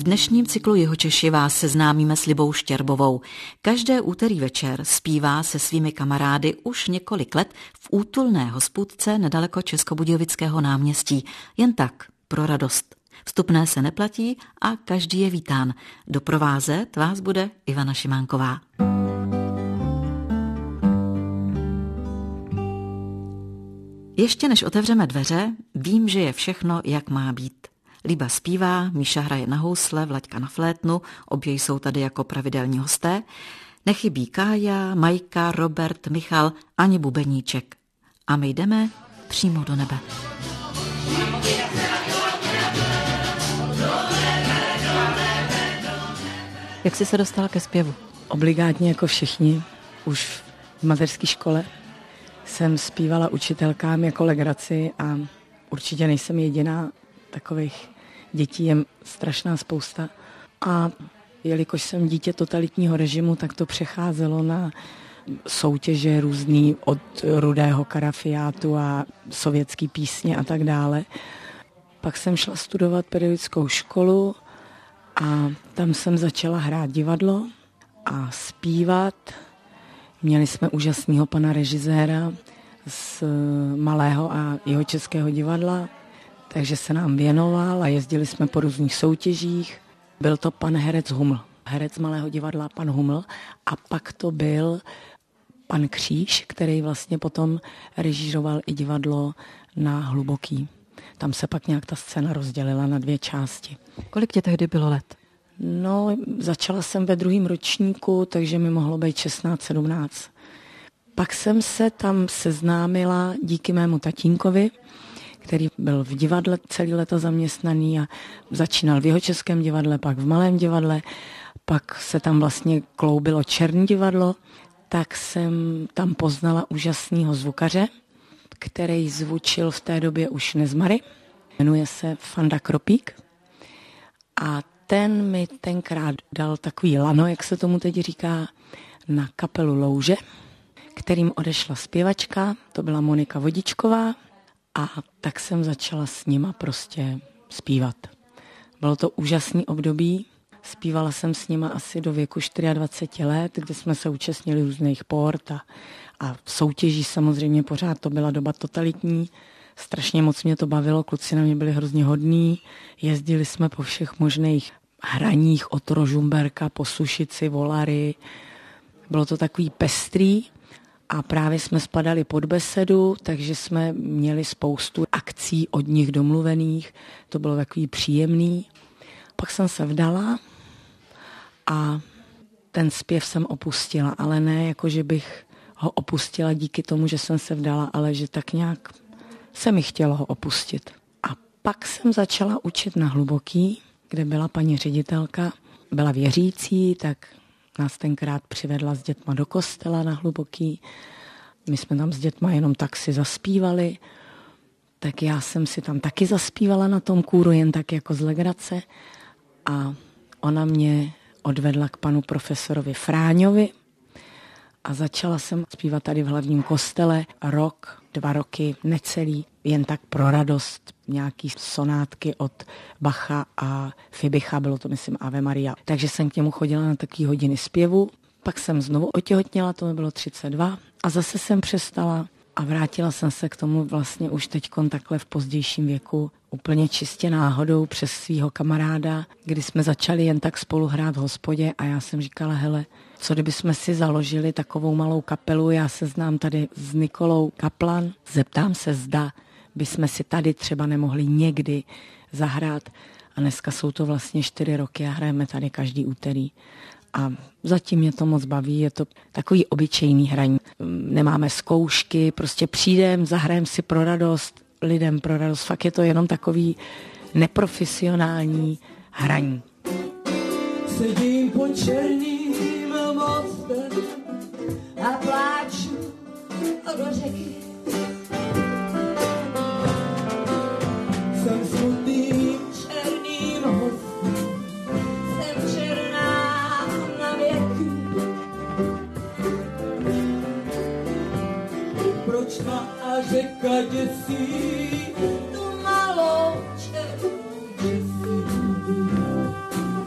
dnešním cyklu Jihočeši vás seznámíme s Libou Štěrbovou. Každé úterý večer zpívá se svými kamarády už několik let v útulné hospůdce nedaleko Českobudějovického náměstí. Jen tak, pro radost. Vstupné se neplatí a každý je vítán. Doprovázet vás bude Ivana Šimánková. Ještě než otevřeme dveře, vím, že je všechno, jak má být. Liba zpívá, Míša hraje na housle, Vlaďka na flétnu, obě jsou tady jako pravidelní hosté. Nechybí Kája, Majka, Robert, Michal ani bubeníček. A my jdeme přímo do nebe. Jak jsi se dostala ke zpěvu? Obligátně jako všichni, už v mateřské škole jsem zpívala učitelkám jako legraci a určitě nejsem jediná, takových dětí je strašná spousta. A jelikož jsem dítě totalitního režimu, tak to přecházelo na soutěže různý od Rudého Karafiátu a sovětský písně a tak dále. Pak jsem šla studovat pedagogickou školu a tam jsem začala hrát divadlo a zpívat. Měli jsme úžasného pana režiséra z Malého a Jihočeského divadla, takže se nám věnoval a jezdili jsme po různých soutěžích. Byl to pan herec Huml, herec Malého divadla, pan Huml, a pak to byl pan Kříž, který vlastně potom režíroval i divadlo na Hluboký. Tam se pak nějak ta scéna rozdělila na 2 části. Kolik tě tehdy bylo let? No, začala jsem ve 2. ročníku, takže mi mohlo být 16-17. Pak jsem se tam seznámila díky mému tatínkovi, který byl v divadle celý léta zaměstnaný a začínal v Jihočeském divadle, pak v Malém divadle, pak se tam vlastně kloubilo Černý divadlo, tak jsem tam poznala úžasného zvukaře, který zvučil v té době už Nezmary. Jmenuje se Fanda Kropík a ten mi tenkrát dal takový lano, jak se tomu teď říká, na kapelu Louže, kterým odešla zpěvačka, to byla Monika Vodičková, a tak jsem začala s nima prostě zpívat. Bylo to úžasný období, zpívala jsem s nima asi do věku 24 let, kdy jsme se účastnili různých port a soutěží samozřejmě pořád, to byla doba totalitní. Strašně moc mě to bavilo, kluci na mě byli hrozně hodní, jezdili jsme po všech možných hraních od Rožumberka po Sušici, Volary. Bylo to takový pestrý a právě jsme spadali pod besedu, takže jsme měli spoustu akcí od nich domluvených. To bylo takový příjemný. Pak jsem se vdala a ten zpěv jsem opustila, ale ne jako, že bych ho opustila díky tomu, že jsem se vdala, ale že tak nějak se mi chtělo ho opustit. A pak jsem začala učit na Hluboký, kde byla paní ředitelka, byla věřící, tak nás tenkrát přivedla s dětma do kostela na Hluboký. My jsme tam s dětma jenom tak si zaspívali, tak já jsem si tam taky zaspívala na tom kůru, jen tak jako z legrace. A ona mě odvedla k panu profesorovi Fráňovi a začala jsem zpívat tady v hlavním kostele 2 roky, necelý, jen tak pro radost, nějaký sonátky od Bacha a Fibicha, bylo to myslím Ave Maria. Takže jsem k němu chodila na takové hodiny zpěvu, pak jsem znovu otěhotněla, to mi bylo 32 a zase jsem přestala a vrátila jsem se k tomu vlastně už teďkon takhle v pozdějším věku, úplně čistě náhodou přes svýho kamaráda, kdy jsme začali jen tak spolu hrát v hospodě a já jsem říkala, hele, co kdyby jsme si založili takovou malou kapelu, já se znám tady s Nikolou Kaplan, zeptám se, zda bychom si tady třeba nemohli někdy zahrát a dneska jsou to vlastně 4 roky a hrajeme tady každý úterý. A zatím mě to moc baví, je to takový obyčejný hraní. Nemáme zkoušky, prostě přijdem, zahrajem si pro radost, lidem pro radost. Fakt je to jenom takový neprofesionální hraní. Sedím pod černým mostem a pláču do řeky. Jsem smutným černým hostem, jsem černá na věky. Proč má řeka děsí tu malou černou děsí?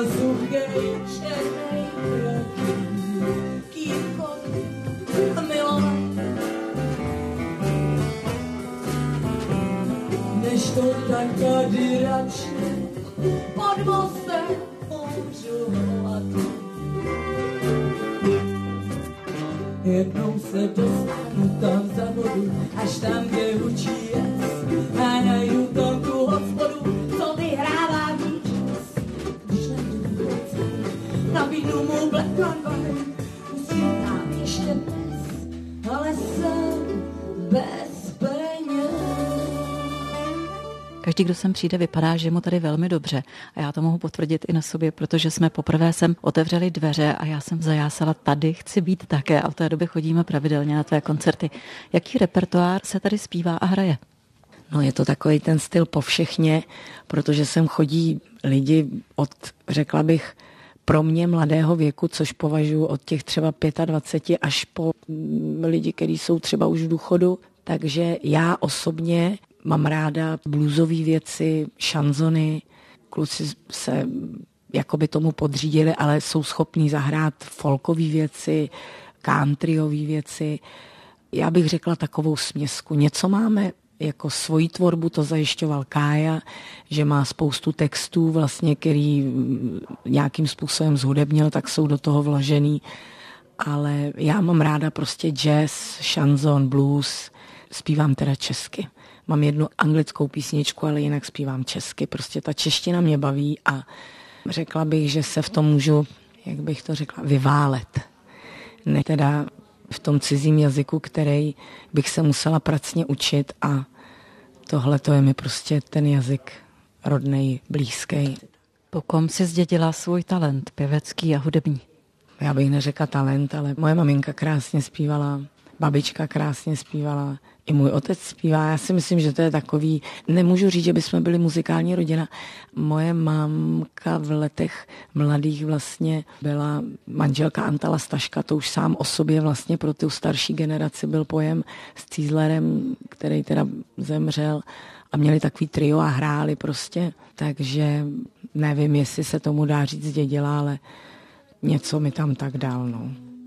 suchej černej prachy. Kýmkoliv milovat, než to tak tady radši pod mostem umřu hladu. Jednou se dostanu tam za vodu, až tam, kde hučí jes, a najdu tam tu hospodu, co vyhrává vítěz. Když najdu věci, nabídnu mu black and white, musím tam ještě dnes, ale jsem bez peněz. Každý, kdo sem přijde, vypadá, že mu tady velmi dobře. A já to mohu potvrdit i na sobě, protože jsme poprvé sem otevřeli dveře a já jsem zajásala, tady chci být také. A v té době chodíme pravidelně na tvé koncerty. Jaký repertoár se tady zpívá a hraje? No je to takový ten styl povšechně, protože sem chodí lidi od, řekla bych, pro mě mladého věku, což považuji od těch třeba 25 až po lidi, kteří jsou třeba už v důchodu. Takže já osobně mám ráda bluesové věci, šanzony. Kluci se jakoby tomu podřídili, ale jsou schopní zahrát folkové věci, countryové věci. Já bych řekla takovou směsku. Něco máme jako svoji tvorbu, to zajišťoval Kája, že má spoustu textů, vlastně, který nějakým způsobem zhudebnil, tak jsou do toho vložený. Ale já mám ráda prostě jazz, šanzon, blues, zpívám teda česky. Mám jednu anglickou písničku, ale jinak zpívám česky. Prostě ta čeština mě baví a řekla bych, že se v tom můžu, jak bych to řekla, vyválet. Ne teda v tom cizím jazyku, který bych se musela pracně učit a tohle to je mi prostě ten jazyk rodnej, blízký. Po kom si zdědila svůj talent, pěvecký a hudební? Já bych neřekla talent, ale moje maminka krásně zpívala, babička krásně zpívala, i můj otec zpívá. Já si myslím, že to je takový, nemůžu říct, že bychom byli muzikální rodina. Moje mámka v letech mladých vlastně byla manželka Antala Staška, to už sám o sobě vlastně pro tu starší generaci byl pojem s Cízlerem, který teda zemřel a měli takový trio a hráli prostě. Takže nevím, jestli se tomu dá říct dědila, ale něco mi tam tak dál, no.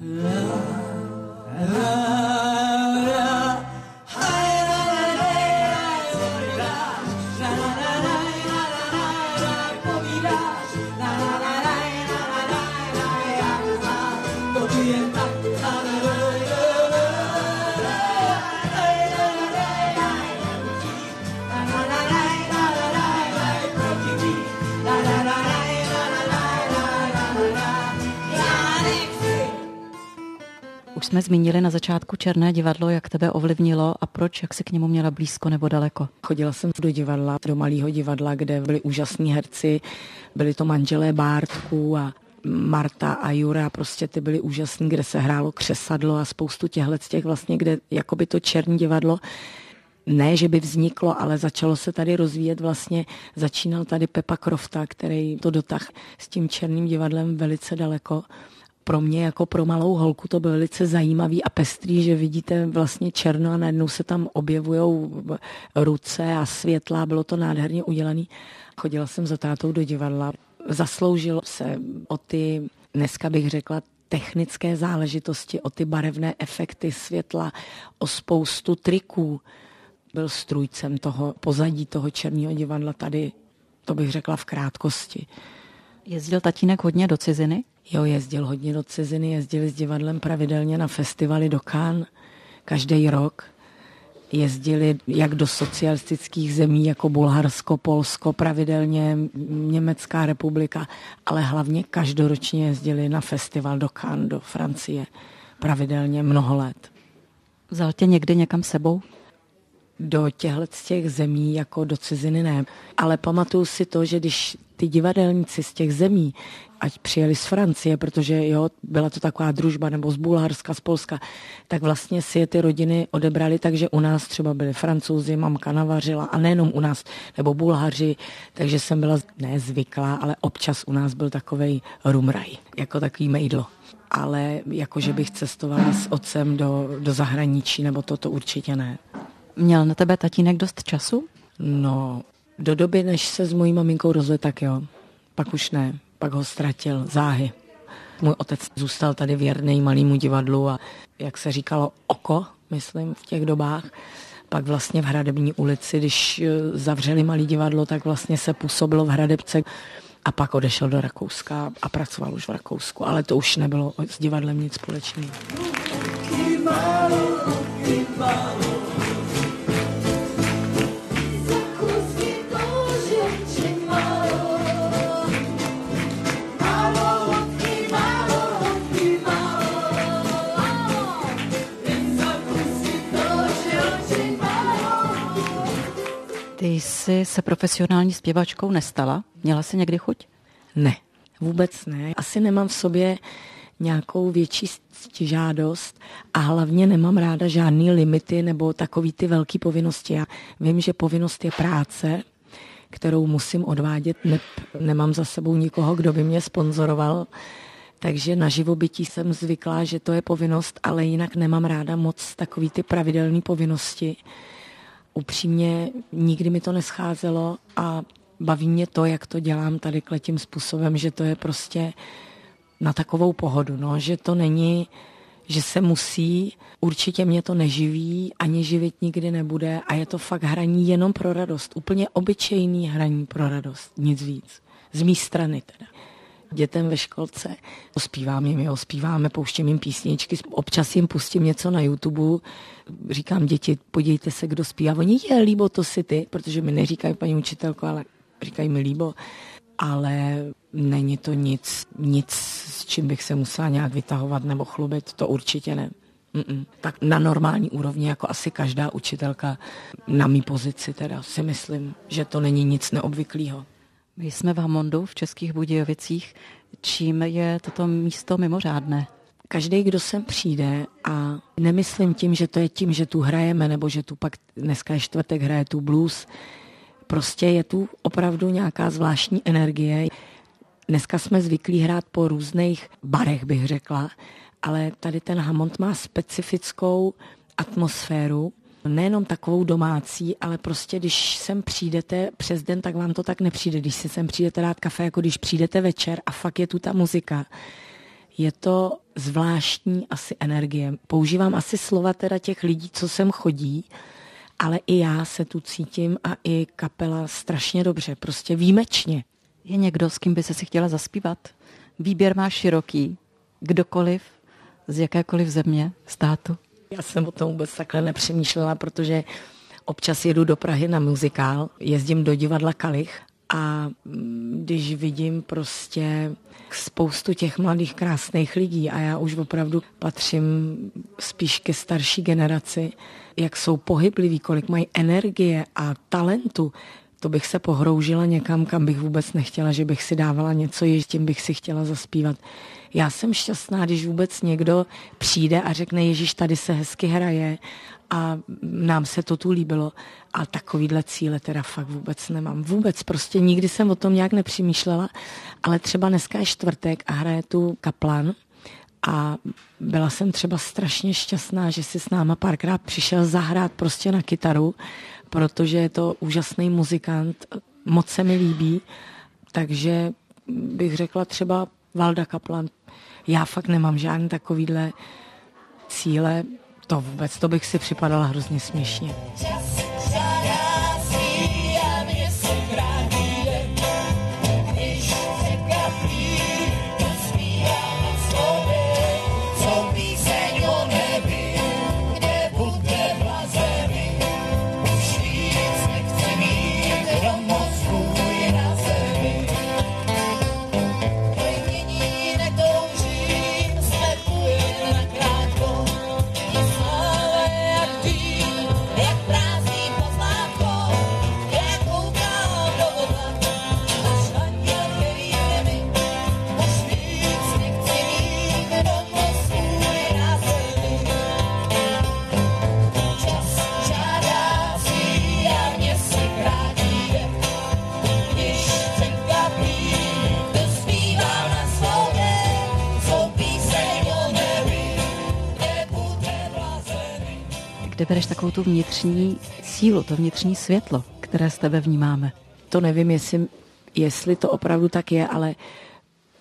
Už jsme zmínili na začátku Černé divadlo, jak tebe ovlivnilo a proč, jak jsi k němu měla blízko nebo daleko? Chodila jsem do divadla, do malého divadla, kde byli úžasní herci, byli to manželé Bártků a Marta a Jura, prostě ty byli úžasní, kde se hrálo křesadlo a spoustu těch vlastně, kde jakoby to Černé divadlo, ne, že by vzniklo, ale začalo se tady rozvíjet vlastně, začínal tady Pepa Krofta, který to dotáhl s tím Černým divadlem velice daleko. Pro mě jako pro malou holku to bylo velice zajímavý a pestrý, že vidíte vlastně černo a najednou se tam objevujou ruce a světla, bylo to nádherně udělané. Chodila jsem za tátou do divadla, zasloužil se o ty, dneska bych řekla, technické záležitosti, o ty barevné efekty světla, o spoustu triků. Byl strůjcem toho pozadí toho Černého divadla tady, to bych řekla v krátkosti. Jezdil tatínek hodně do ciziny? Jo, jezdil hodně do ciziny, jezdili s divadlem pravidelně na festivaly do Cannes každý rok. Jezdili jak do socialistických zemí, jako Bulharsko, Polsko, pravidelně Německá republika, ale hlavně každoročně jezdili na festival do Cannes, do Francie, pravidelně mnoho let. Vzal tě někdy někam sebou? Do těch zemí, jako do ciziny ne. Ale pamatuju si to, že když ty divadelníci z těch zemí, ať přijeli z Francie, protože jo, byla to taková družba, nebo z Bulharska, z Polska, tak vlastně si je ty rodiny odebrali, takže u nás třeba byli Francouzi, mamka navařila a nejenom u nás, nebo Bulhaři, takže jsem byla nezvyklá, ale občas u nás byl takovej rumraj, jako takový mejdlo. Ale jakože bych cestovala s otcem do zahraničí, nebo to určitě ne. Měl na tebe tatínek dost času? No, do doby, než se s mojí maminkou rozvedl, tak jo. Pak už ne. pak ho ztratil záhy. Můj otec zůstal tady věrný malému divadlu a jak se říkalo oko, myslím, v těch dobách. Pak vlastně v Hradební ulici, když zavřeli malé divadlo, tak vlastně se působilo v Hradebce a pak odešel do Rakouska a pracoval už v Rakousku, ale to už nebylo s divadlem nic společného. Ty jsi se profesionální zpěvačkou nestala? Měla jsi někdy chuť? Ne, vůbec ne. Asi nemám v sobě nějakou větší žádost a hlavně nemám ráda žádný limity nebo takový ty velký povinnosti. Já vím, že povinnost je práce, kterou musím odvádět. Nemám za sebou nikoho, kdo by mě sponzoroval, takže na živobytí jsem zvyklá, že to je povinnost, ale jinak nemám ráda moc takový ty pravidelné povinnosti. Upřímně nikdy mi to nescházelo a baví mě to, jak to dělám tady tím způsobem, že to je prostě na takovou pohodu, no, že to není, že se musí, určitě mě to neživí, ani živit nikdy nebude a je to fakt hraní jenom pro radost, úplně obyčejný hraní pro radost, nic víc, z mý strany teda. Dětem ve školce zpíváme, pouštím jim písničky, občas jim pustím něco na YouTube, říkám děti, podívejte se, kdo zpívá, oni líbo to si ty, protože mi neříkají paní učitelko, ale říkají mi líbo, ale není to nic, s čím bych se musela nějak vytahovat nebo chlubit, to určitě ne. Tak na normální úrovni, jako asi každá učitelka na mý pozici teda si myslím, že to není nic neobvyklého. My jsme v Hamondu v Českých Budějovicích. Čím je toto místo mimořádné? Každý, kdo sem přijde, a nemyslím tím, že to je tím, že tu hrajeme, nebo že tu pak dneska je čtvrtek, hraje tu blues. Prostě je tu opravdu nějaká zvláštní energie. Dneska jsme zvyklí hrát po různých barech, bych řekla, ale tady ten Hamond má specifickou atmosféru, nejenom takovou domácí, ale prostě když sem přijdete přes den, tak vám to tak nepřijde. Když si sem přijdete dát kafe, jako když přijdete večer a fakt je tu ta muzika. Je to zvláštní asi energie. Používám asi slova teda těch lidí, co sem chodí, ale i já se tu cítím a i kapela strašně dobře, prostě výjimečně. Je někdo, s kým by se si chtěla zaspívat? Výběr máš široký. Kdokoliv, z jakékoliv země, státu? Já jsem o tom vůbec takhle nepřemýšlela, protože občas jedu do Prahy na muzikál, jezdím do divadla Kalich a když vidím prostě spoustu těch mladých krásných lidí a já už opravdu patřím spíš ke starší generaci, jak jsou pohybliví, kolik mají energie a talentu, to bych se pohroužila někam, kam bych vůbec nechtěla, že bych si dávala něco, tím bych si chtěla zaspívat. Já jsem šťastná, když vůbec někdo přijde a řekne, Ježíš, tady se hezky hraje a nám se to tu líbilo. A takovýhle cíle teda fakt vůbec nemám. Vůbec, prostě nikdy jsem o tom nějak nepřemýšlela, ale třeba dneska je čtvrtek a hraje tu Kaplan a byla jsem třeba strašně šťastná, že si s náma párkrát přišel zahrát prostě na kytaru, protože je to úžasný muzikant, moc se mi líbí, takže bych řekla třeba Valda Kaplan. Já fakt nemám žádný takovýhle cíle, to vůbec, to bych si připadala hrozně směšně. Kde bereš takovou tu vnitřní sílu, to vnitřní světlo, které z tebe vnímáme? To nevím, jestli to opravdu tak je, ale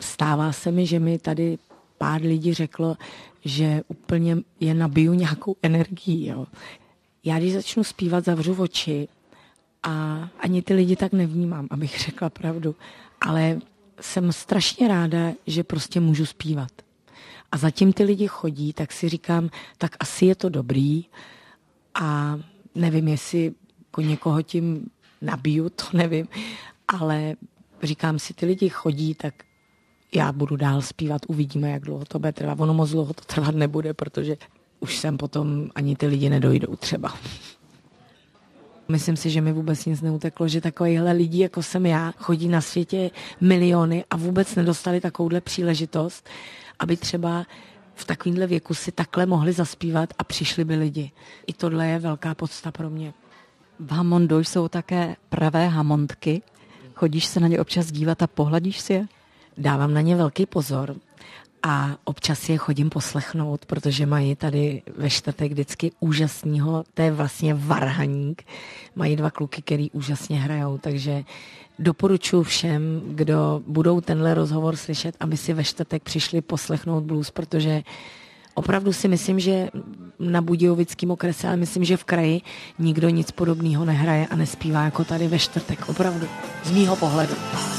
stává se mi, že mi tady pár lidí řeklo, že úplně je nabiju nějakou energií. Jo. Já když začnu zpívat, zavřu oči a ani ty lidi tak nevnímám, abych řekla pravdu. Ale jsem strašně ráda, že prostě můžu zpívat. A zatím ty lidi chodí, tak si říkám, tak asi je to dobrý a nevím, jestli jako někoho tím nabiju, to nevím, ale říkám si, ty lidi chodí, tak já budu dál zpívat, uvidíme, jak dlouho to bude trvat. Ono moc dlouho to trvat nebude, protože už sem potom ani ty lidi nedojdou třeba. Myslím si, že mi vůbec nic neuteklo, že takovýchhle lidí, jako jsem já, chodí na světě miliony a vůbec nedostali takovouhle příležitost, aby třeba v takovýmhle věku si takhle mohli zaspívat a přišli by lidi. I tohle je velká podsta pro mě. V Hamondu jsou také pravé hamondky. Chodíš se na ně občas dívat a pohladíš si je? Dávám na ně velký pozor a občas je chodím poslechnout, protože mají tady ve čtvrtek vždycky úžasnýho, to je vlastně varhaník, mají 2 kluky, který úžasně hrajou, takže doporučuji všem, kdo budou tenhle rozhovor slyšet, aby si ve čtvrtek přišli poslechnout blues, protože opravdu si myslím, že na Budějovickém okrese, ale myslím, že v kraji nikdo nic podobného nehraje a nespívá jako tady ve čtvrtek, opravdu, z mýho pohledu.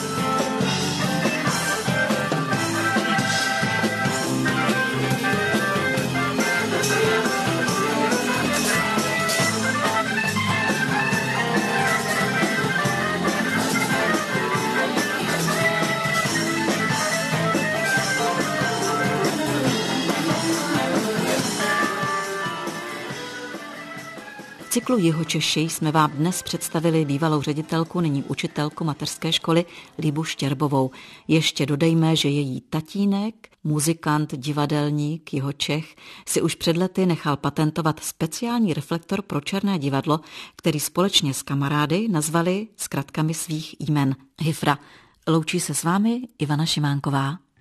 V cyklu Jihočeši jsme vám dnes představili bývalou ředitelku, nyní učitelku mateřské školy Líbu Štěrbovou. Ještě dodejme, že její tatínek, muzikant, divadelník Jihočech, si už před lety nechal patentovat speciální reflektor pro černé divadlo, který společně s kamarády nazvali zkratkami svých jmen HIFRA. Loučí se s vámi Ivana Šimánková.